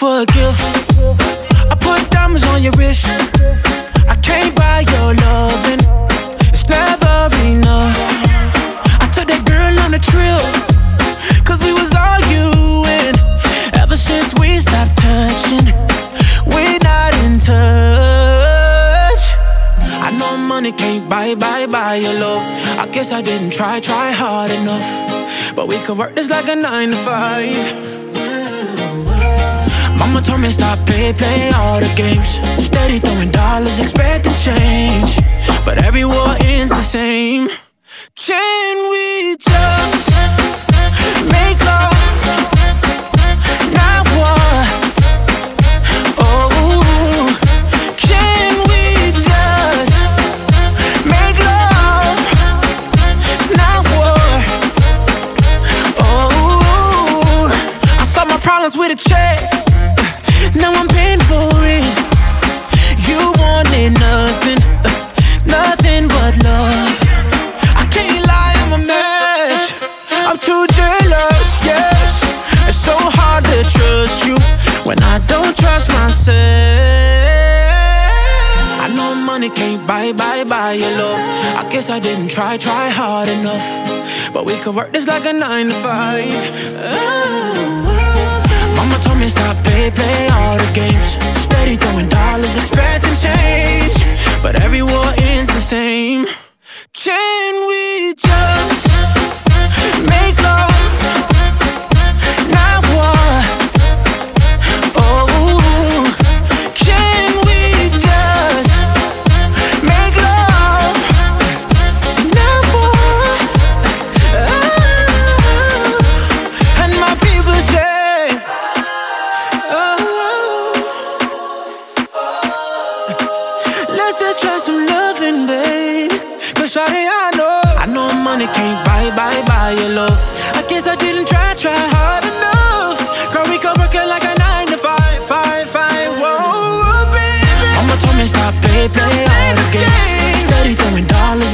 for a gift. I put diamonds on your wrist. I can't buy your loving. It's never enough. I took that girl on a trip, cause we was arguing. Ever since we stopped touching, we're not in touch. I know money can't buy your love. I guess I didn't try hard enough. But we could work this like a 9 to 5. Mama told me stop play all the games. Steady throwing dollars, expecting change. But every war ends the same. Can we just make love, not war? Oh, can we just make love, not war? Oh, I solved my problems with a check. Now I'm paying for it. You wanted nothing, nothing but love. I can't lie, I'm a mess. I'm too jealous, yes. It's so hard to trust you when I don't trust myself. I know money can't buy your love. I guess I didn't try hard enough. But we could work this like a 9 to 5. Mama told me stop play all the games. Steady throwing dollars, expecting change. But every war ends the same. Can we just make love, not war? Oh, can we just make love, not war? Oh, and my people say, let's just try some loving, babe. Cause shawty, I know money can't buy your love. I guess I didn't try hard enough. Girl, we could work it like a 9 to 5. Whoa, baby. Mama told me stop play all the games. Steady throwing dollars,